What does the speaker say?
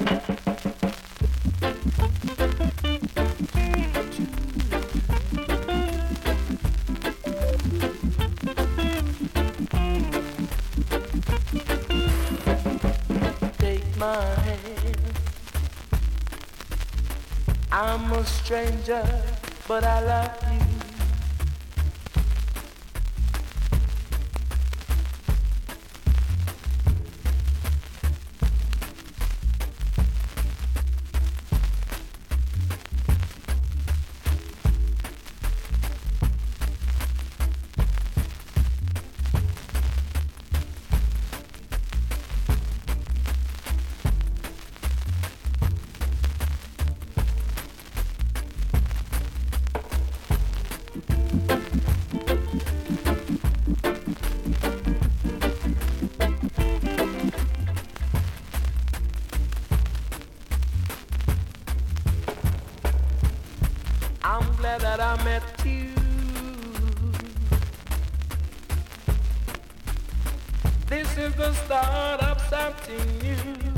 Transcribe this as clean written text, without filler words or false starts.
Take my hand. I'm a stranger, but I love you. I'm glad that I met you. This is the start of something new.